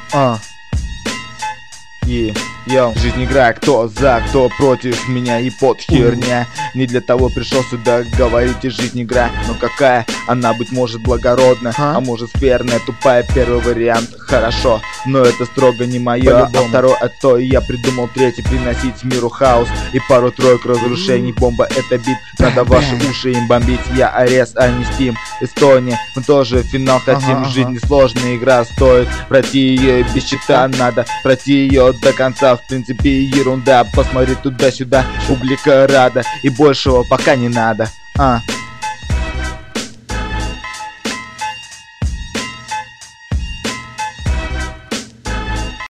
Жизнь игра, кто за, кто против меня, и под херня. Не для того пришел сюда говорить, и жизнь игра. Но какая она, быть может, благородна, а может скверная, тупая, первый вариант. Хорошо, но это строго не мое. А второй, то я придумал третий: приносить миру хаос и пару-тройку разрушений. Бомба — это бит, надо ваши уши им бомбить. Я арест, а не Steam. Эстония, мы тоже финал хотим. Жизнь несложная, игра стоит пройти ее без чита. Надо пройти ее до конца, в принципе ерунда. Посмотри туда-сюда, публика рада, и большего пока не надо.